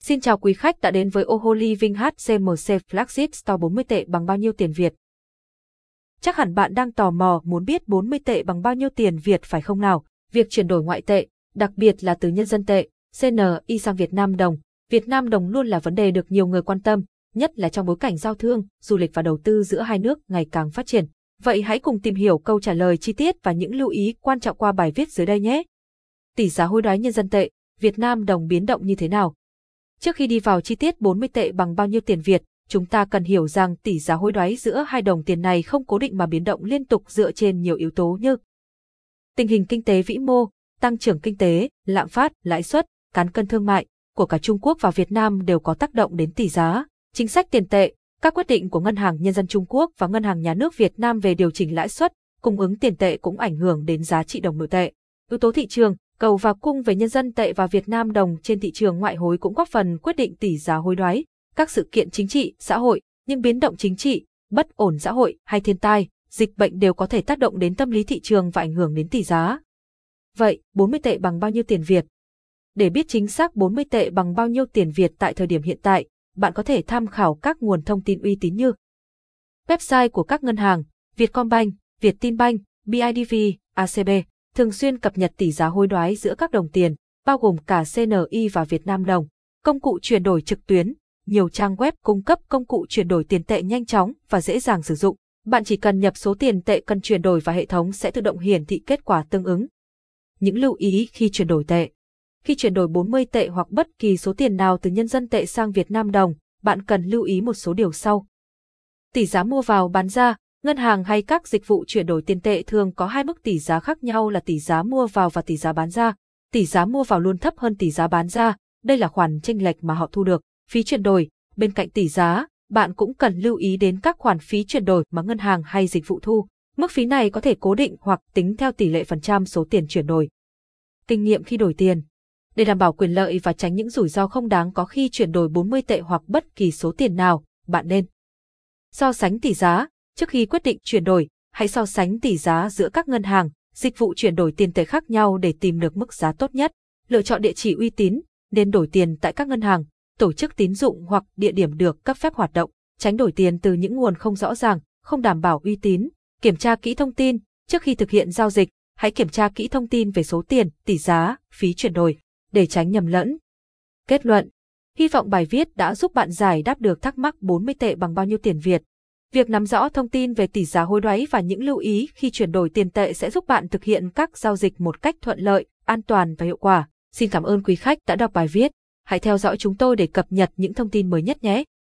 Xin chào quý khách đã đến với Oho Living HCMC Flagship Store 40 tệ bằng bao nhiêu tiền Việt? Chắc hẳn bạn đang tò mò muốn biết 40 tệ bằng bao nhiêu tiền Việt phải không nào? Việc chuyển đổi ngoại tệ, đặc biệt là từ nhân dân tệ, CNY sang Việt Nam đồng luôn là vấn đề được nhiều người quan tâm, nhất là trong bối cảnh giao thương, du lịch và đầu tư giữa hai nước ngày càng phát triển. Vậy hãy cùng tìm hiểu câu trả lời chi tiết và những lưu ý quan trọng qua bài viết dưới đây nhé. Tỷ giá hối đoái nhân dân tệ, Việt Nam đồng biến động như thế nào? Trước khi đi vào chi tiết 40 tệ bằng bao nhiêu tiền Việt, chúng ta cần hiểu rằng tỷ giá hối đoái giữa hai đồng tiền này không cố định mà biến động liên tục dựa trên nhiều yếu tố như tình hình kinh tế vĩ mô, tăng trưởng kinh tế, lạm phát, lãi suất, cán cân thương mại của cả Trung Quốc và Việt Nam đều có tác động đến tỷ giá, chính sách tiền tệ, các quyết định của Ngân hàng Nhân dân Trung Quốc và Ngân hàng Nhà nước Việt Nam về điều chỉnh lãi suất, cung ứng tiền tệ cũng ảnh hưởng đến giá trị đồng nội tệ. Yếu tố thị trường, cầu và cung về nhân dân tệ và Việt Nam đồng trên thị trường ngoại hối cũng góp phần quyết định tỷ giá hối đoái. Các sự kiện chính trị, xã hội, những biến động chính trị, bất ổn xã hội hay thiên tai, dịch bệnh đều có thể tác động đến tâm lý thị trường và ảnh hưởng đến tỷ giá. Vậy, 40 tệ bằng bao nhiêu tiền Việt? Để biết chính xác 40 tệ bằng bao nhiêu tiền Việt tại thời điểm hiện tại, bạn có thể tham khảo các nguồn thông tin uy tín như website của các ngân hàng, Vietcombank, Vietinbank, BIDV, ACB, thường xuyên cập nhật tỷ giá hối đoái giữa các đồng tiền, bao gồm cả CNY và Việt Nam đồng. Công cụ chuyển đổi trực tuyến, nhiều trang web cung cấp công cụ chuyển đổi tiền tệ nhanh chóng và dễ dàng sử dụng. Bạn chỉ cần nhập số tiền tệ cần chuyển đổi và hệ thống sẽ tự động hiển thị kết quả tương ứng. Những lưu ý khi chuyển đổi tệ. Khi chuyển đổi 40 tệ hoặc bất kỳ số tiền nào từ nhân dân tệ sang Việt Nam đồng, bạn cần lưu ý một số điều sau. Tỷ giá mua vào bán ra, ngân hàng hay các dịch vụ chuyển đổi tiền tệ thường có hai mức tỷ giá khác nhau là tỷ giá mua vào và tỷ giá bán ra. Tỷ giá mua vào luôn thấp hơn tỷ giá bán ra, đây là khoản chênh lệch mà họ thu được. Phí chuyển đổi, bên cạnh tỷ giá, bạn cũng cần lưu ý đến các khoản phí chuyển đổi mà ngân hàng hay dịch vụ thu. Mức phí này có thể cố định hoặc tính theo tỷ lệ phần trăm số tiền chuyển đổi. Kinh nghiệm khi đổi tiền. Để đảm bảo quyền lợi và tránh những rủi ro không đáng có khi chuyển đổi 40 tệ hoặc bất kỳ số tiền nào, bạn nên so sánh tỷ giá. Trước khi quyết định chuyển đổi, hãy so sánh tỷ giá giữa các ngân hàng, dịch vụ chuyển đổi tiền tệ khác nhau để tìm được mức giá tốt nhất. Lựa chọn địa chỉ uy tín, nên đổi tiền tại các ngân hàng, tổ chức tín dụng hoặc địa điểm được cấp phép hoạt động. Tránh đổi tiền từ những nguồn không rõ ràng, không đảm bảo uy tín. Kiểm tra kỹ thông tin. Trước khi thực hiện giao dịch, hãy kiểm tra kỹ thông tin về số tiền, tỷ giá, phí chuyển đổi, để tránh nhầm lẫn. Kết luận. Hy vọng bài viết đã giúp bạn giải đáp được thắc mắc 40 tệ bằng bao nhiêu tiền Việt. Việc nắm rõ thông tin về tỷ giá hối đoái và những lưu ý khi chuyển đổi tiền tệ sẽ giúp bạn thực hiện các giao dịch một cách thuận lợi, an toàn và hiệu quả. Xin cảm ơn quý khách đã đọc bài viết. Hãy theo dõi chúng tôi để cập nhật những thông tin mới nhất nhé.